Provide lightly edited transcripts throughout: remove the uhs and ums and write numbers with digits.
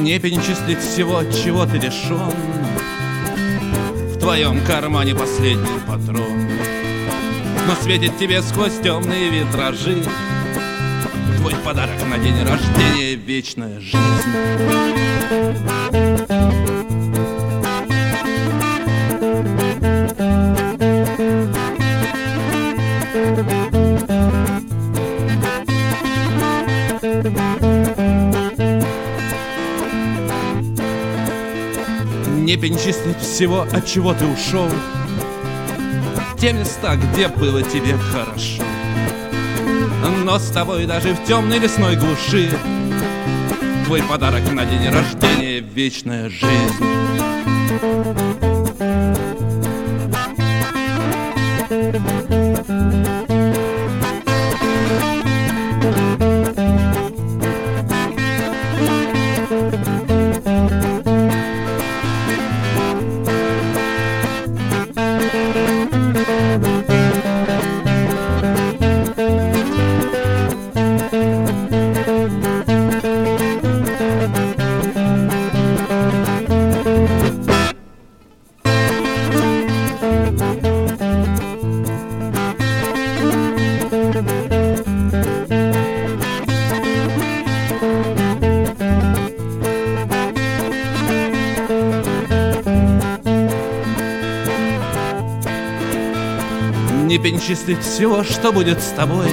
Не перечислить всего, от чего ты лишен. В твоем кармане последний патрон, но светит тебе сквозь темные витражи твой подарок на день рождения — вечная жизнь. Не перечислить всего, от чего ты ушел, те места, где было тебе хорошо. Но с тобой даже в темной лесной глуши твой подарок на день рождения — вечная жизнь. Не перечислить всего, что будет с тобой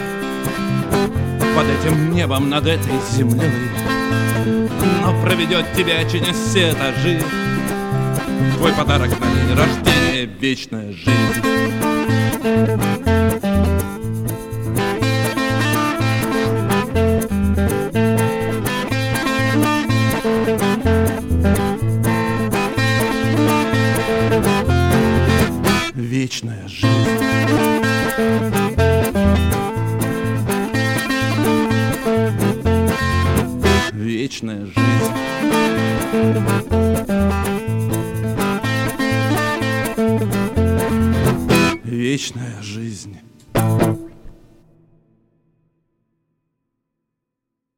под этим небом, над этой землей, но проведет тебя через все этажи твой подарок на день рождения — вечная жизнь. Вечная жизнь. Вечная жизнь.